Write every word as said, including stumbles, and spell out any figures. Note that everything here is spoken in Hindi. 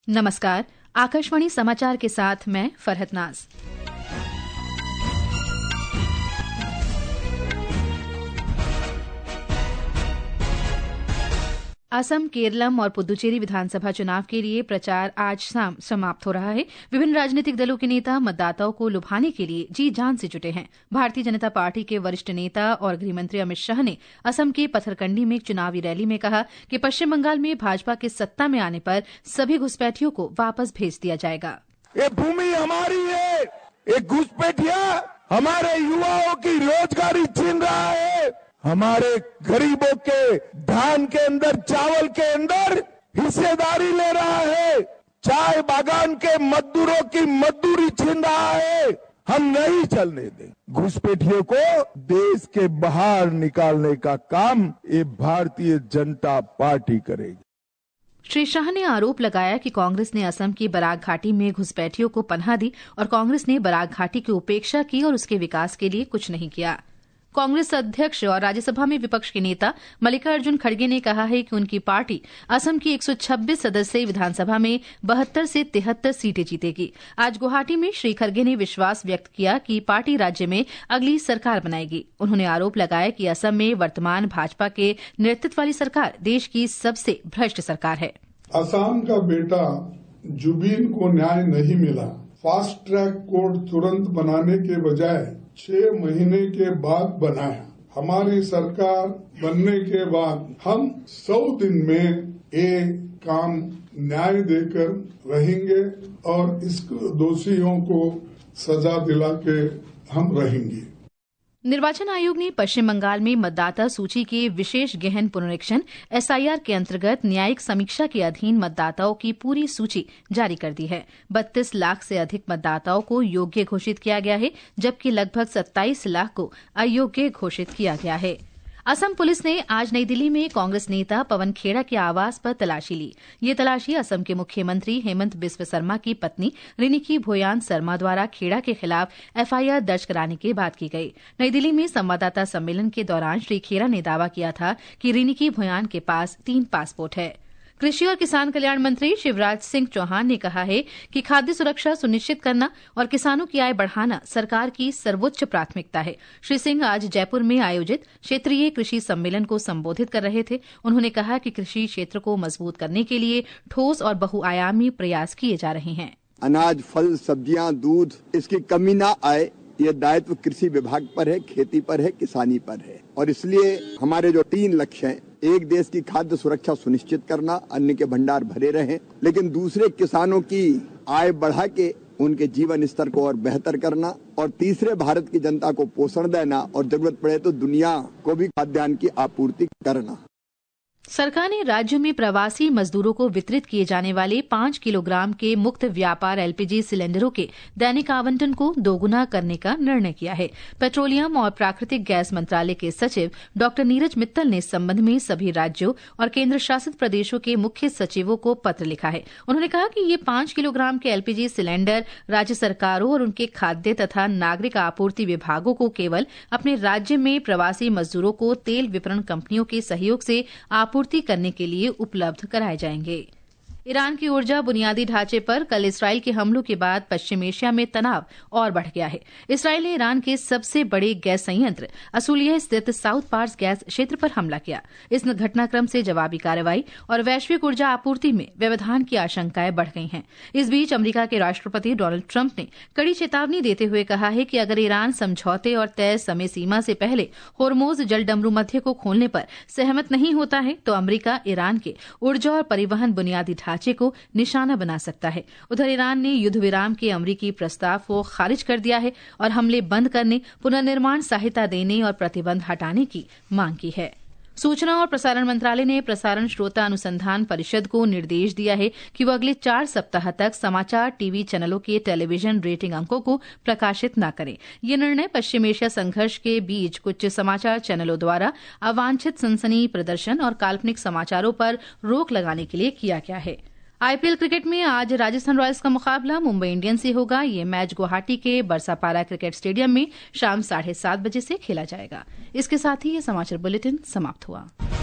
नमस्कार, आकाशवाणी समाचार के साथ मैं फरहत नाज। असम, केरलम और पुदुचेरी विधानसभा चुनाव के लिए प्रचार आज शाम समाप्त हो रहा है। विभिन्न राजनीतिक दलों के नेता मतदाताओं को लुभाने के लिए जी जान से जुटे हैं। भारतीय जनता पार्टी के वरिष्ठ नेता और गृहमंत्री अमित शाह ने असम के पथरकंडी में एक चुनावी रैली में कहा कि पश्चिम बंगाल में भाजपा के सत्ता में आने पर सभी घुसपैठियों को वापस भेज दिया जाएगा। ये भूमि हमारी है, ये घुसपैठिया हमारे युवाओं की रोजगारी छीन रहा है, हमारे गरीबों के धान के अंदर, चावल के अंदर हिस्सेदारी ले रहा है, चाय बागान के मजदूरों की मजदूरी छीन रहा है। हम नहीं चलने दें। घुसपैठियों को देश के बाहर निकालने का काम ये भारतीय जनता पार्टी करेगी। श्री शाह ने आरोप लगाया कि कांग्रेस ने असम की बराक घाटी में घुसपैठियों को पनाह दी और कांग्रेस ने बराक घाटी की उपेक्षा की और उसके विकास के लिए कुछ नहीं किया। कांग्रेस अध्यक्ष और राज्यसभा में विपक्ष के नेता मल्लिकार्जुन खड़गे ने कहा है कि उनकी पार्टी असम की एक सौ छब्बीस सदस्यीय विधानसभा में बहत्तर से तिहत्तर सीटें जीतेगी। आज गुवाहाटी में श्री खड़गे ने विश्वास व्यक्त किया कि पार्टी राज्य में अगली सरकार बनाएगी। उन्होंने आरोप लगाया कि असम में वर्तमान भाजपा के नेतृत्व वाली सरकार देश की सबसे भ्रष्ट सरकार है। असम का बेटा जुबिन को न्याय नहीं मिला। फास्ट ट्रैक कोर्ट तुरंत बनाने के बजाय छह महीने के बाद बनाया। हमारी सरकार बनने के बाद हम सौ दिन में ये काम न्याय देकर रहेंगे और इस दोषियों को सजा दिला के हम रहेंगे। निर्वाचन आयोग ने पश्चिम बंगाल में मतदाता सूची के विशेष गहन पुनरीक्षण एसआईआर के अंतर्गत न्यायिक समीक्षा के अधीन मतदाताओं की पूरी सूची जारी कर दी है। बत्तीस लाख से अधिक मतदाताओं को योग्य घोषित किया गया है, जबकि लगभग सत्ताईस लाख को अयोग्य घोषित किया गया है। असम पुलिस ने आज नई दिल्ली में कांग्रेस नेता पवन खेड़ा के आवास पर तलाशी ली। ये तलाशी असम के मुख्यमंत्री हेमंत बिस्व शर्मा की पत्नी रिनिकी भोयान शर्मा द्वारा खेड़ा के खिलाफ एफआईआर दर्ज कराने के बाद की गई। नई दिल्ली में संवाददाता सम्मेलन के दौरान श्री खेड़ा ने दावा किया था कि रिनिकी भोयान के पास तीन पासपोर्ट है। कृषि और किसान कल्याण मंत्री शिवराज सिंह चौहान ने कहा है कि खाद्य सुरक्षा सुनिश्चित करना और किसानों की आय बढ़ाना सरकार की सर्वोच्च प्राथमिकता है। श्री सिंह आज जयपुर में आयोजित क्षेत्रीय कृषि सम्मेलन को संबोधित कर रहे थे। उन्होंने कहा कि कृषि क्षेत्र को मजबूत करने के लिए ठोस और बहुआयामी प्रयास किए जा रहे हैं। अनाज, फल, सब्जियां, दूध, इसकी कमी न आए, ये दायित्व कृषि विभाग पर है, खेती पर है, किसानी पर है। और इसलिए हमारे जो तीन लक्ष्य हैं, एक देश की खाद्य सुरक्षा सुनिश्चित करना, अन्न के भंडार भरे रहें, लेकिन दूसरे किसानों की आय बढ़ा के उनके जीवन स्तर को और बेहतर करना, और तीसरे भारत की जनता को पोषण देना और जरूरत पड़े तो दुनिया को भी खाद्यान्न की आपूर्ति करना। सरकार ने राज्यों में प्रवासी मजदूरों को वितरित किए जाने वाले पांच किलोग्राम के मुक्त व्यापार एलपीजी सिलेंडरों के दैनिक आवंटन को दोगुना करने का निर्णय किया है। पेट्रोलियम और प्राकृतिक गैस मंत्रालय के सचिव डॉक्टर नीरज मित्तल ने इस संबंध में सभी राज्यों और केंद्र शासित प्रदेशों के मुख्य सचिवों को पत्र लिखा है। उन्होंने कहा कि ये पांच किलोग्राम के एलपीजी सिलेंडर राज्य सरकारों और उनके खाद्य तथा नागरिक आपूर्ति विभागों को केवल अपने राज्य में प्रवासी मजदूरों को तेल विपणन कंपनियों के सहयोग से आपूर्ति पूर्ति करने के लिए उपलब्ध कराए जाएंगे। ईरान की ऊर्जा बुनियादी ढांचे पर कल इसराइल के हमलों के बाद पश्चिम एशिया में तनाव और बढ़ गया है। इसराइल ने ईरान के सबसे बड़े गैस संयंत्र असुलिया स्थित साउथ पार्स गैस क्षेत्र पर हमला किया। इस घटनाक्रम से जवाबी कार्रवाई और वैश्विक ऊर्जा आपूर्ति में व्यवधान की आशंकाएं बढ़ गई हैं। इस बीच अमेरिका के राष्ट्रपति डोनाल्ड ट्रंप ने कड़ी चेतावनी देते हुए कहा है कि अगर ईरान समझौते और तय समय सीमा से पहले होर्मुज जलडमरू मध्य को खोलने पर सहमत नहीं होता है तो अमेरिका ईरान के ऊर्जा और परिवहन बुनियादी ढांचे को निशाना बना सकता है। उधर ईरान ने युद्ध विराम के अमेरिकी प्रस्ताव को खारिज कर दिया है और हमले बंद करने, पुनर्निर्माण सहायता देने और प्रतिबंध हटाने की मांग की है। सूचना और प्रसारण मंत्रालय ने प्रसारण श्रोता अनुसंधान परिषद को निर्देश दिया है कि वह अगले चार सप्ताह तक समाचार टीवी चैनलों के टेलीविजन रेटिंग अंकों को प्रकाशित न करें। यह निर्णय पश्चिम एशिया संघर्ष के बीच कुछ समाचार चैनलों द्वारा अवांछित सनसनी प्रदर्शन और काल्पनिक समाचारों पर रोक लगाने के लिए किया गया है। आईपीएल क्रिकेट में आज राजस्थान रॉयल्स का मुकाबला मुंबई इंडियंस से होगा। ये मैच गुवाहाटी के बरसापारा क्रिकेट स्टेडियम में शाम साढ़े सात बजे से खेला जाएगा। इसके साथ ही ये समाचार बुलेटिन समाप्त हुआ।